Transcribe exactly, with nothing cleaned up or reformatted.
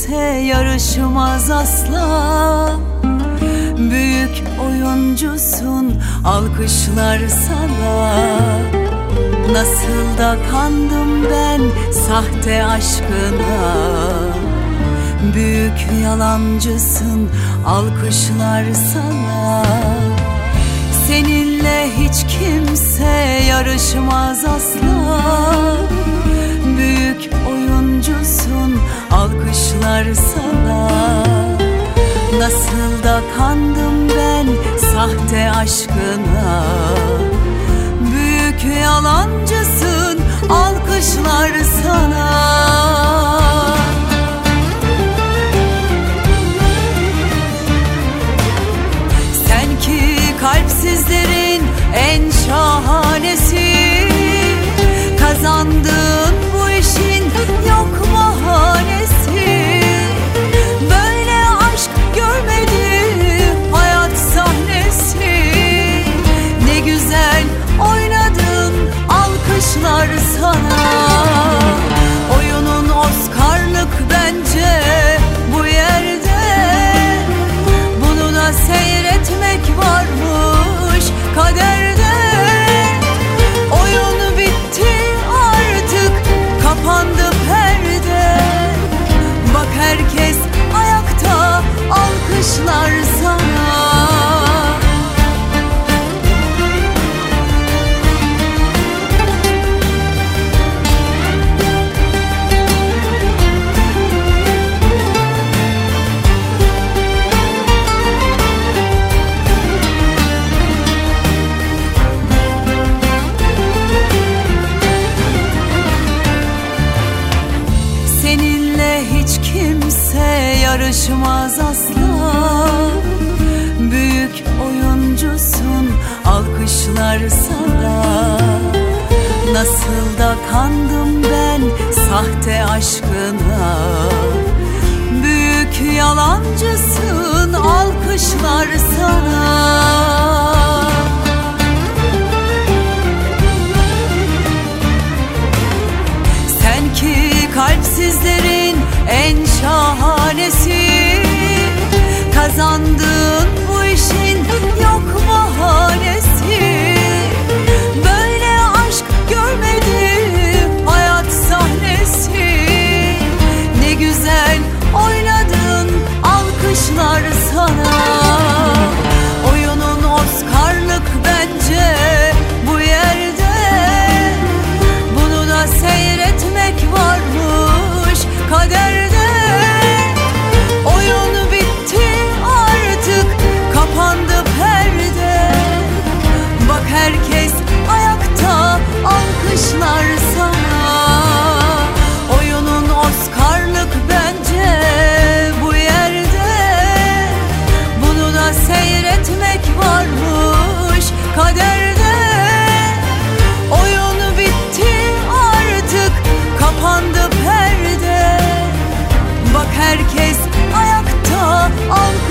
kimse yarışmaz asla. Büyük oyuncusun, alkışlar sana. Nasıl da kandım ben sahte aşkına. Büyük yalancısın, alkışlar sana. Seninle hiç kimse yarışmaz asla. Büyük oyuncusun, alkışlar sana. Nasıl da kandım ben sahte aşkına. Büyük yalancısın, alkışlar sana. Sen ki kalpsizlerin en şahanesi. Kazandığın bu işin yok bahanesi. Böyle aşk görmedim hayat sahnesi. Ne güzel oynadın, alkışlar sana. Oyunun Oscar'lık bence bu yerde. Bunu da seyretmek varmış kaderde. Oyun bitti artık, kapandı perde. Bak herkes ayakta, alkışlar sana. Seninle hiç kimse yarışmaz asla. Büyük oyuncusun, alkışlar sana. Nasıl da kandım ben sahte aşkına. Büyük yalancısın, alkışlar sana.